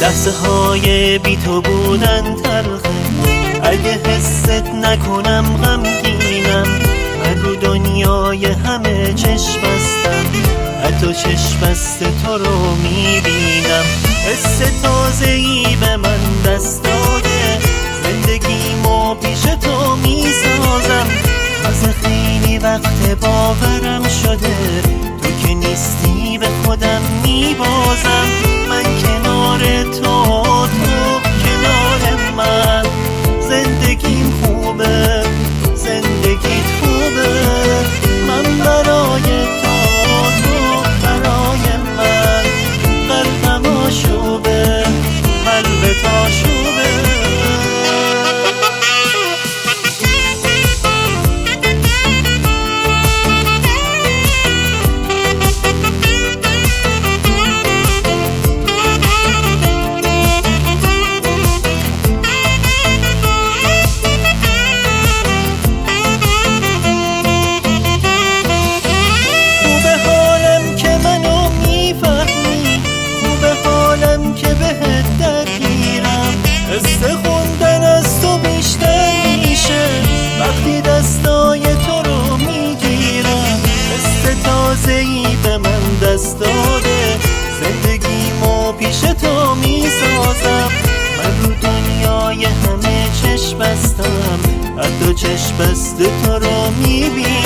لحظه های بی تو بودن تلخه، اگه حست نکنم غمگینم. من رو دنیای همه چشم بستم، حتی چشم بست تو رو میبینم. حس تازه‌ای به من دست داده، زندگیمو پیش تو میسازم. تازه خیلی وقت باورم شده، تو که نیستی به خودم میبازم. من کنار تو، تو کنار من، زندگیم خوبه، زندگیت خوبه. من برای تو، تو برای من، قلبم آشوبه، قلبت آشوبه. حس خوندن از تو بیشتر میشه وقتی دستای تو رو میگیرم. حس تازه‌ای به من دست داده، زندگیمو پیش تو میسازم. من رو دنیای همه چشم بستم، حتی چشم بست تو رو میبینم.